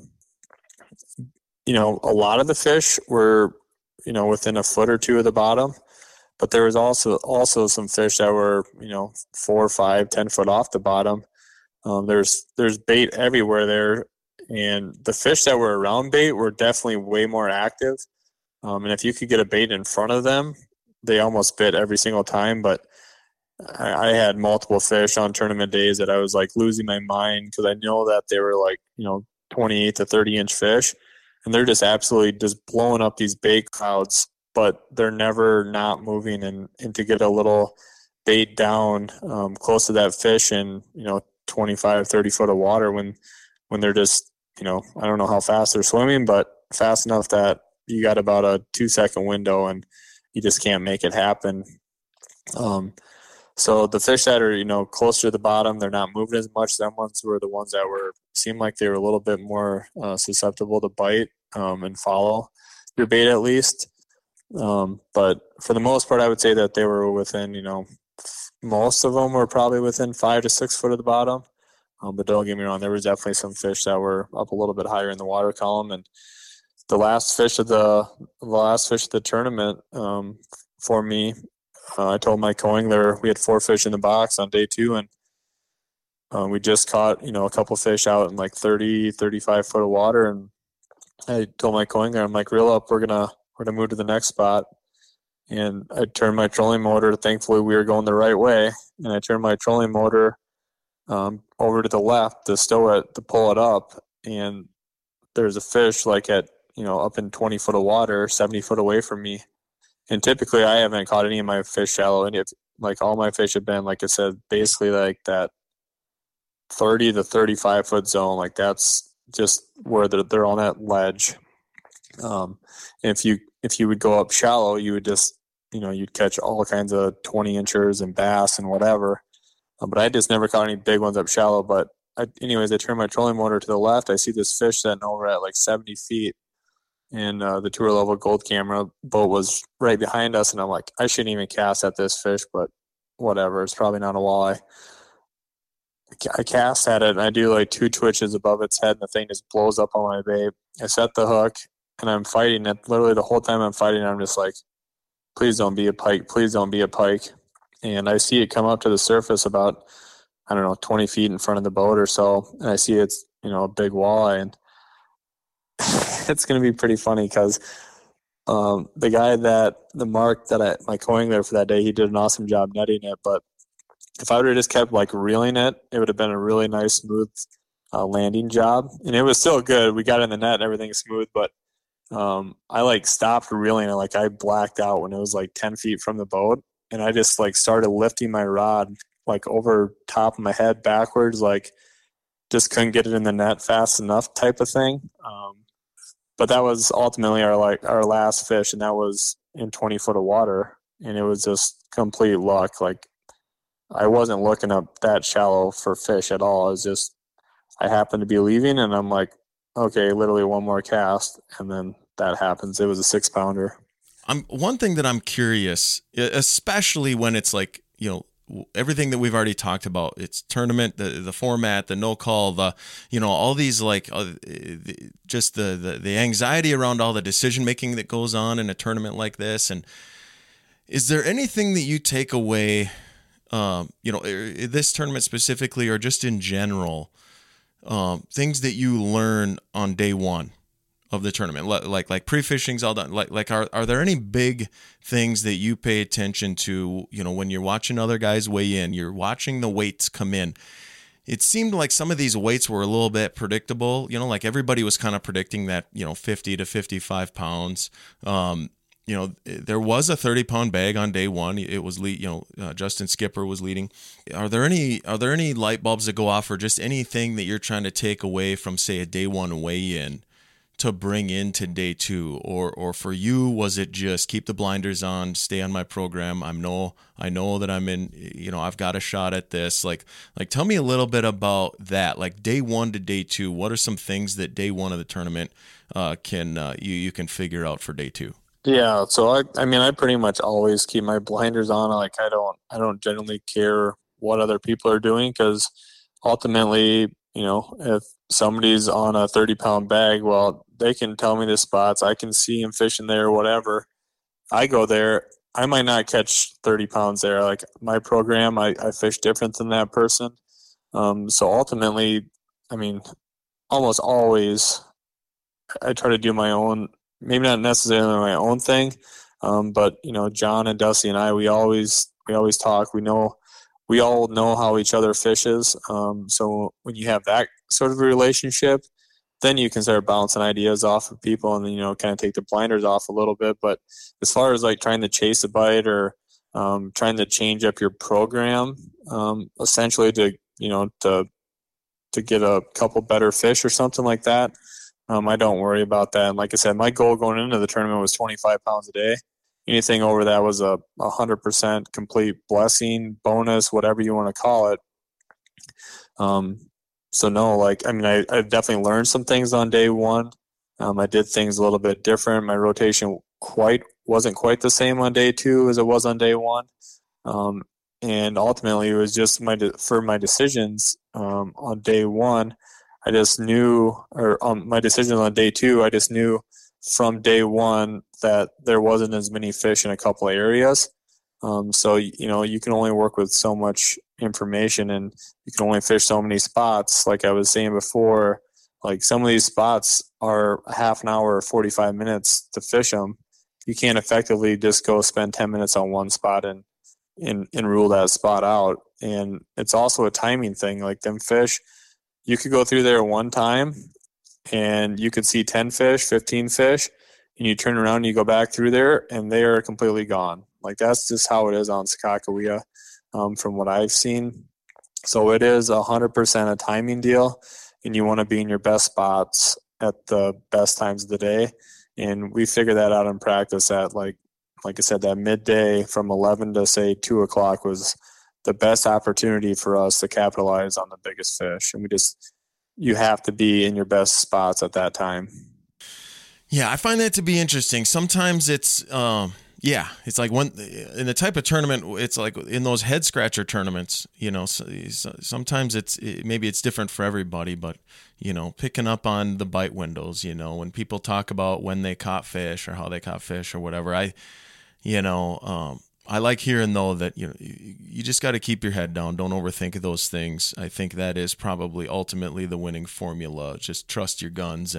a lot of the fish were, within a foot or two of the bottom, but there was also some fish that were, 4, 5, 10 foot off the bottom. There's bait everywhere there, and the fish that were around bait were definitely way more active. And if you could get a bait in front of them, they almost bit every single time. But I had multiple fish on tournament days that I was like losing my mind, because I know that they were like, 28 to 30 inch fish, and they're just absolutely just blowing up these bait clouds, but they're never not moving. And to get a little bait down close to that fish in 25, 30 foot of water, when they're just, I don't know how fast they're swimming, but fast enough that you got about a 2-second window and you just can't make it happen. So the fish that are, closer to the bottom, they're not moving as much. Them ones were the ones that seemed like they were a little bit more susceptible to bite and follow your bait at least. But for the most part, I would say that they were within, most of them were probably within 5 to 6 foot of the bottom. But don't get me wrong, there was definitely some fish that were up a little bit higher in the water column. And the last fish of the tournament, for me, I told Mike Coingler we had 4 fish in the box on day 2, and we just caught, a couple fish out in like 30, 35 foot of water. And I told Mike Coingler, I'm like, reel up, we're gonna move to the next spot. And I turned my trolling motor. Thankfully, we were going the right way, and I turned my trolling motor over to the left to stow it, to pull it up. And there's a fish like at, up in 20 foot of water, 70 foot away from me. And typically, I haven't caught any of my fish shallow, and like all my fish have been, like I said, basically like that 30 to 35 foot zone. Like that's just where they're on that ledge. And if you would go up shallow, you would just, you'd catch all kinds of 20 inchers and bass and whatever. But I just never caught any big ones up shallow. But anyways, I turn my trolling motor to the left. I see this fish sitting over at like 70 feet. And the tour level gold camera boat was right behind us. And I'm like, I shouldn't even cast at this fish, but whatever. It's probably not a walleye. I cast at it, and I do like 2 twitches above its head, and the thing just blows up on my bait. I set the hook, and I'm fighting it. Literally the whole time I'm fighting, I'm just like, please don't be a pike. Please don't be a pike. And I see it come up to the surface about, 20 feet in front of the boat or so. And I see it's, a big walleye. And it's going to be pretty funny because the guy my Coingler for that day, he did an awesome job netting it. But if I would have just kept like reeling it, it would have been a really nice, smooth landing job. And it was still good. We got in the net and everything's smooth, but I like stopped reeling it. Like I blacked out when it was like 10 feet from the boat, and I just like started lifting my rod like over top of my head backwards, like just couldn't get it in the net fast enough type of thing. But that was ultimately our last fish, and that was in 20 foot of water, and it was just complete luck. Like I wasn't looking up that shallow for fish at all. It was just I happened to be leaving, and I'm like, okay, literally one more cast, and then that happens. It was a 6-pounder. One thing that I'm curious, especially when it's like, everything that we've already talked about, it's tournament, the format, the no call, all these like just the anxiety around all the decision making that goes on in a tournament like this. And is there anything that you take away, this tournament specifically, or just in general, things that you learn on day one of the tournament, like pre-fishing's all done. Like are there any big things that you pay attention to? When you're watching other guys weigh in, you're watching the weights come in. It seemed like some of these weights were a little bit predictable. Like everybody was kind of predicting that 50 to 55 pounds. there was a 30-pound bag on day one. It was Justin Skipper was leading. Are there any light bulbs that go off, or just anything that you're trying to take away from, say, a day one weigh-in to bring into day two? Or for you, was it just keep the blinders on, stay on my program? I know that I'm in, I've got a shot at this. Like tell me a little bit about that. Like day one to day two, what are some things that day one of the tournament you can figure out for day two? Yeah, so I pretty much always keep my blinders on. Like I don't generally care what other people are doing, because ultimately, if somebody's on a 30-pound bag, well, they can tell me the spots. I can see them fishing there or whatever. I go there, I might not catch 30 pounds there. Like my program, I fish different than that person. So ultimately, almost always I try to do my own, maybe not necessarily my own thing, but John and Dusty and I, we always talk. We all know how each other fishes. So when you have that sort of a relationship, then you can start bouncing ideas off of people, and then kind of take the blinders off a little bit. But as far as like trying to chase a bite or trying to change up your program, essentially to get a couple better fish or something like that, I don't worry about that. And like I said, my goal going into the tournament was 25 pounds a day. Anything over that was a 100% complete blessing, bonus, whatever you want to call it. So no, I definitely learned some things on day one. I did things a little bit different. My rotation wasn't quite the same on day two as it was on day one. And ultimately it was just for my decisions on day one. I just knew, or my decisions on day two, I just knew from day one that there wasn't as many fish in a couple of areas. So, you can only work with so much information, and you can only fish so many spots. Like I was saying before, like some of these spots are a half an hour or 45 minutes to fish them. You can't effectively just go spend 10 minutes on one spot and rule that spot out. And it's also a timing thing. Like them fish, you could go through there one time and you could see 10 fish, 15 fish, and you turn around and you go back through there and they are completely gone. Like that's just how it is on Sakakawea, from what I've seen. So it is 100% a timing deal, and you want to be in your best spots at the best times of the day. And we figure that out in practice at like I said, that midday from 11 to say 2 o'clock was the best opportunity for us to capitalize on the biggest fish. And you have to be in your best spots at that time. Yeah, I find that to be interesting. Sometimes it's, it's like when in the type of tournament, it's like in those head scratcher tournaments, sometimes maybe it's different for everybody, but picking up on the bite windows, when people talk about when they caught fish or how they caught fish or whatever, I like hearing though that, you just got to keep your head down. Don't overthink those things. I think that is probably ultimately the winning formula. Just trust your guns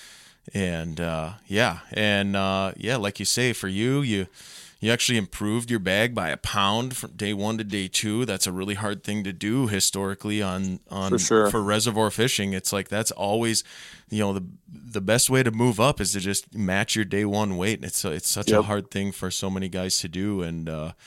like you say, for you actually improved your bag by a pound from day one to day two. That's a really hard thing to do historically on for sure. For reservoir fishing. It's like that's always, the best way to move up is to just match your day one weight. And it's such a hard thing for so many guys to do. And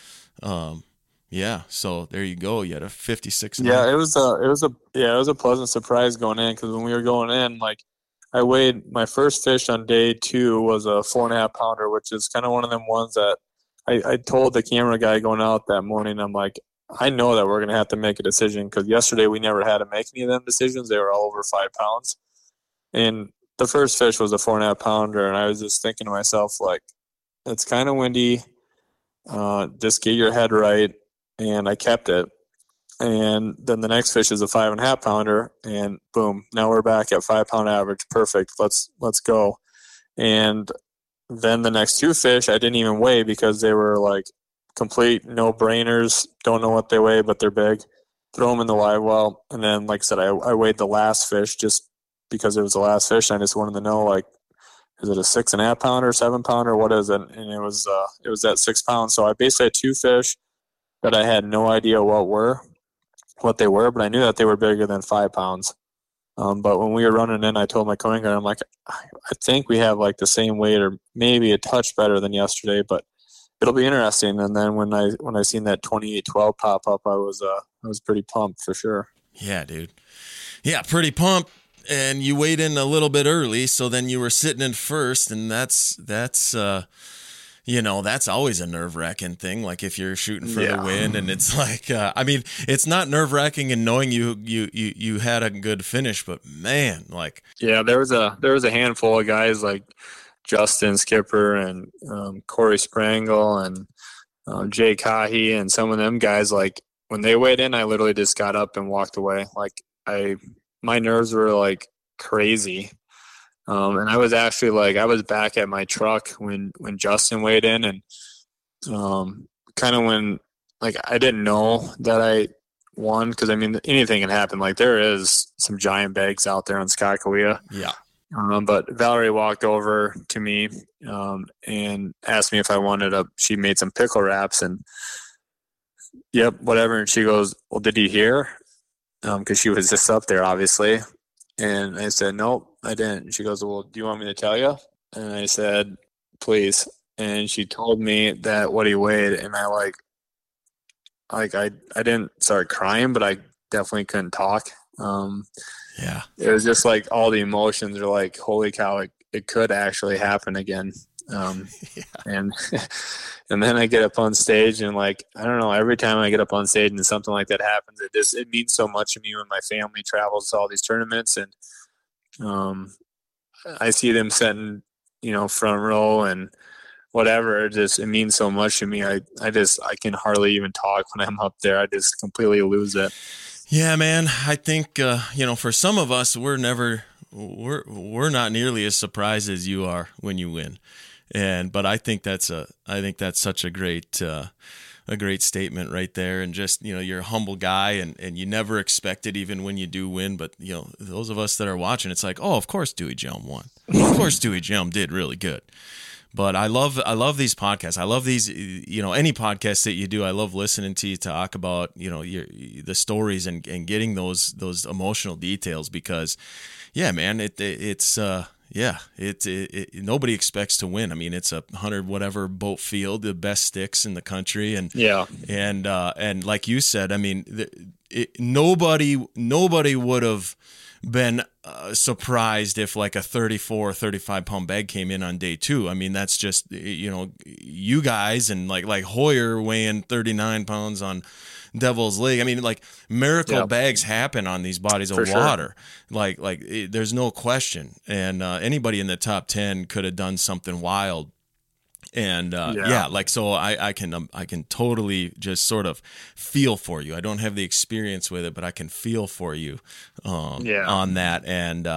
so there you go. You had a 56. Yeah, it was a pleasant surprise going in, because when we were going in, like, I weighed my first fish on day two was a 4.5 pounder, which is kind of one of them ones that I told the camera guy going out that morning, I'm like, I know that we're going to have to make a decision, because yesterday we never had to make any of them decisions. They were all over 5 pounds. And the first fish was a 4.5 pounder. And I was just thinking to myself, like, it's kind of windy. Just get your head right. And I kept it. And then the next fish is a 5.5 pounder, and boom, now we're back at 5 pound average. Perfect. Let's go. And then the next two fish I didn't even weigh, because they were like complete no brainers. Don't know what they weigh, but they're big. Throw them in the live well. And then, like I said, I weighed the last fish just because it was the last fish. And I just wanted to know, like, is it a 6.5 pounder, 7 pounder? What is it? And it was at 6 pounds. So I basically had two fish that I had no idea what they were, but I knew that they were bigger than 5 pounds. But when we were running in, I told my coin guard, I'm like, I think we have like the same weight or maybe a touch better than yesterday, but it'll be interesting. And then when I seen that 28-12 pop up, I was pretty pumped for sure. Yeah, dude. Yeah, pretty pumped. And you weighed in a little bit early, so then you were sitting in first, and that's that's always a nerve-wracking thing. Like if you're shooting for the win, and it's like, I mean, it's not nerve-wracking in knowing you had a good finish, but man, like, yeah, there was a handful of guys like Justin Skipper and Corey Sprangle and Jay Kahi and some of them guys. Like when they weighed in, I literally just got up and walked away. Like my nerves were like crazy. And I was actually like, I was back at my truck when Justin weighed in, and kind of when, like, I didn't know that I won, because I mean anything can happen. Like there is some giant bags out there on Skakawea. yeah. But Valerie walked over to me and asked me if I wanted she made some pickle wraps, and yep, whatever. And she goes, well, did you hear? Because she was just up there, obviously. And I said, nope, I didn't. And she goes, well, do you want me to tell you? And I said, please. And she told me that what he weighed, and I didn't start crying, but I definitely couldn't talk. Yeah. It was just like all the emotions are like, holy cow, it could actually happen again. Yeah. And then I get up on stage, and like, I don't know, every time I get up on stage and something like that happens, it means so much to me when my family travels to all these tournaments, and I see them sitting, front row and whatever. It means so much to me. I can hardly even talk when I'm up there. I just completely lose it. Yeah, man. I think for some of us, we're not nearly as surprised as you are when you win. But I think that's such a great statement right there. And just, you're a humble guy, and you never expect it even when you do win. But, those of us that are watching, it's like, oh, of course Dewey Jelm won. Of course Dewey Jelm did really good. But I love these podcasts. I love these, any podcast that you do. I love listening to you talk about, the stories and getting those emotional details, because, yeah, man, it's nobody expects to win. I mean, it's a 100 whatever boat field, the best sticks in the country, and yeah, and like you said, I mean, nobody would have been surprised if like a 34 or 35 pound bag came in on day two. I mean, that's just, you guys, and like Hoyer weighing 39 pounds on Devil's Lake. I mean, like, miracle bags happen on these bodies of water. Sure. Like there's no question. And anybody in the top 10 could have done something wild. And so I can totally just sort of feel for you. I don't have the experience with it, but I can feel for you on that. And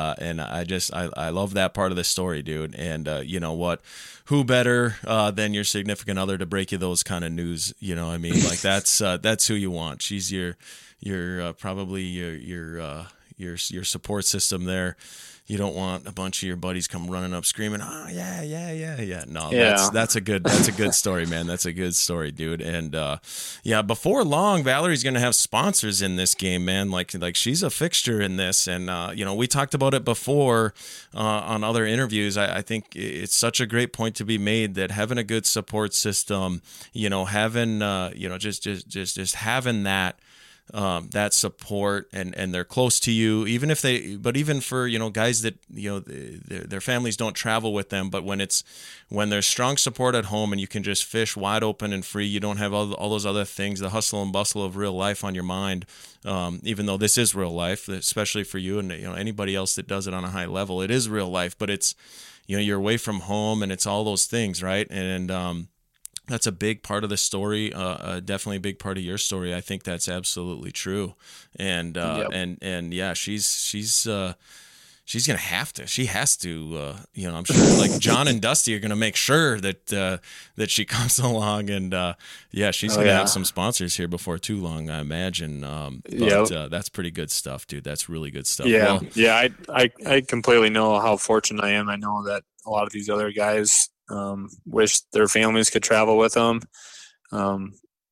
I love that part of the story, dude. And you know what? Who better than your significant other to break you those kind of news? You know what I mean? Like that's who you want. She's your probably your support system there. You don't want a bunch of your buddies come running up screaming, "Oh yeah." No, that's a good story, man. That's a good story, dude. And before long, Valerie's gonna have sponsors in this game, man. Like she's a fixture in this. And we talked about it before on other interviews. I think it's such a great point to be made that having a good support system, having just having that support, and they're close to you, even for guys that their families don't travel with them, but when there's strong support at home and you can just fish wide open and free, you don't have all those other things, the hustle and bustle of real life on your mind, even though this is real life, especially for you and anybody else that does it on a high level. It is real life, but it's you're away from home, and it's all those things, right? And that's a big part of the story, definitely a big part of your story. I think that's absolutely true. And she's gonna have to. She has to. I'm sure like John and Dusty are gonna make sure that she comes along, and she's gonna have some sponsors here before too long, I imagine. That's pretty good stuff, dude. That's really good stuff. Yeah, I completely know how fortunate I am. I know that a lot of these other guys wish their families could travel with them.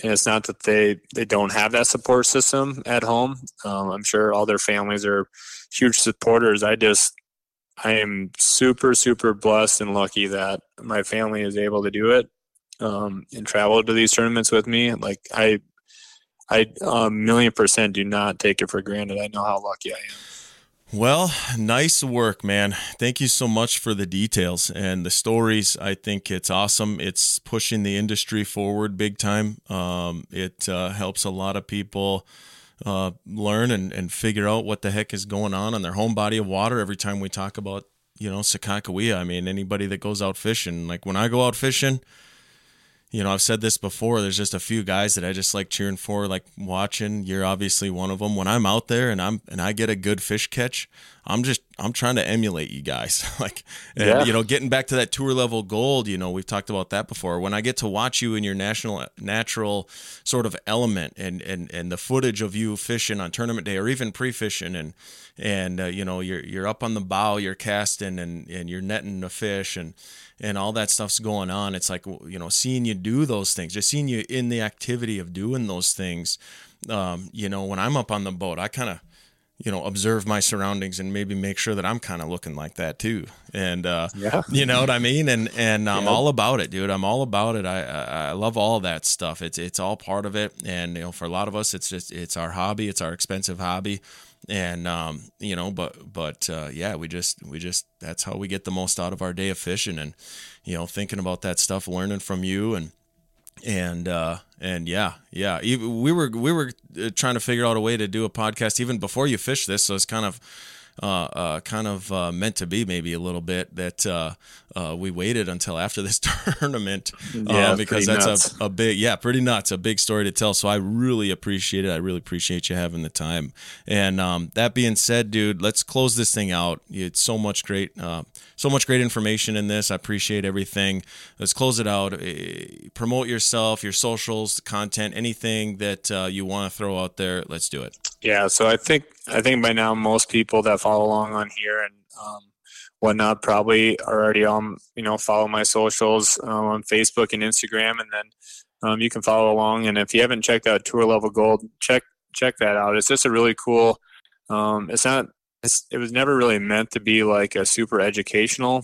And it's not that they don't have that support system at home. I'm sure all their families are huge supporters. I am super, super blessed and lucky that my family is able to do it and travel to these tournaments with me. Like I 1,000,000% do not take it for granted. I know how lucky I am. Well, nice work, man. Thank you so much for the details and the stories. I think it's awesome. It's pushing the industry forward big time. It helps a lot of people learn and figure out what the heck is going on their home body of water. Every time we talk about, Sakakawea, I mean, anybody that goes out fishing, like when I go out fishing, I've said this before, there's just a few guys that I just like cheering for, like watching. You're obviously one of them. When I'm out there and I get a good fish catch, I'm trying to emulate you guys. Getting back to that tour level gold, we've talked about that before. When I get to watch you in your natural sort of element and the footage of you fishing on tournament day or even pre-fishing and you're up on the bow, you're casting and you're netting a fish and all that stuff's going on. It's like, seeing you do those things, just seeing you in the activity of doing those things. When I'm up on the boat, I kind of, observe my surroundings and maybe make sure that I'm kind of looking like that too. And, you know what I mean? And I'm all about it, dude. I'm all about it. I love all that stuff. It's all part of it. And, for a lot of us, it's our hobby. It's our expensive hobby. And, we just, that's how we get the most out of our day of fishing and, thinking about that stuff, learning from you we were trying to figure out a way to do a podcast even before you fished this. So it's kind of meant to be maybe a little bit that we waited until after this tournament because that's a big, pretty nuts, a big story to tell. So I really appreciate it. I really appreciate you having the time. And that being said, dude, let's close this thing out. It's so much great information in this. I appreciate everything. Let's close it out. Promote yourself, your socials, content, anything that you want to throw out there. Let's do it. Yeah, so I think by now most people that follow along on here and whatnot probably are already on, follow my socials on Facebook and Instagram, and then you can follow along. And if you haven't checked out Tour Level Gold, check that out. It's just a really cool. It was never really meant to be like a super educational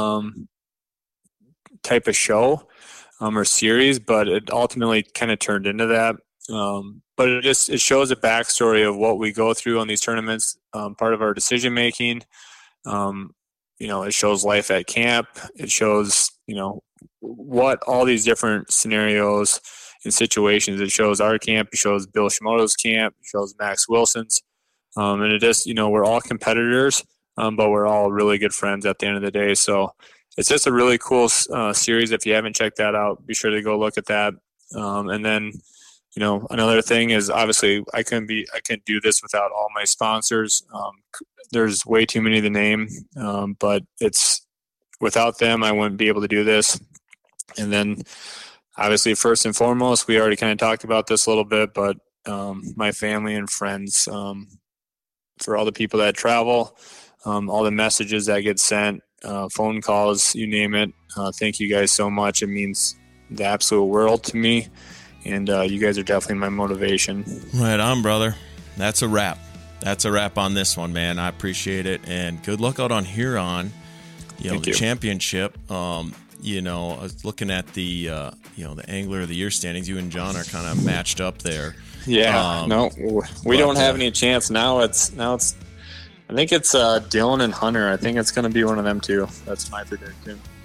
type of show or series, but it ultimately kind of turned into that. But it shows a backstory of what we go through on these tournaments, part of our decision making. It shows life at camp. It shows, what all these different scenarios and situations. It shows our camp. It shows Bill Shimoda's camp. It shows Max Wilson's. And it just, we're all competitors, but we're all really good friends at the end of the day. So it's just a really cool series. If you haven't checked that out, be sure to go look at that. And then, another thing is obviously I couldn't do this without all my sponsors. There's way too many to name, but it's without them, I wouldn't be able to do this. And then obviously first and foremost, we already kind of talked about this a little bit, but my family and friends, for all the people that travel, all the messages that get sent, phone calls, you name it. Thank you guys so much. It means the absolute world to me. And you guys are definitely my motivation. Right on, brother. That's a wrap. That's a wrap on this one, man. I appreciate it. And good luck out on Huron, the championship. I was looking at the Angler of the Year standings. You and John are kind of matched up there. Yeah. We don't have any chance. Now it's I think it's Dylan and Hunter. I think it's going to be one of them too. That's my prediction.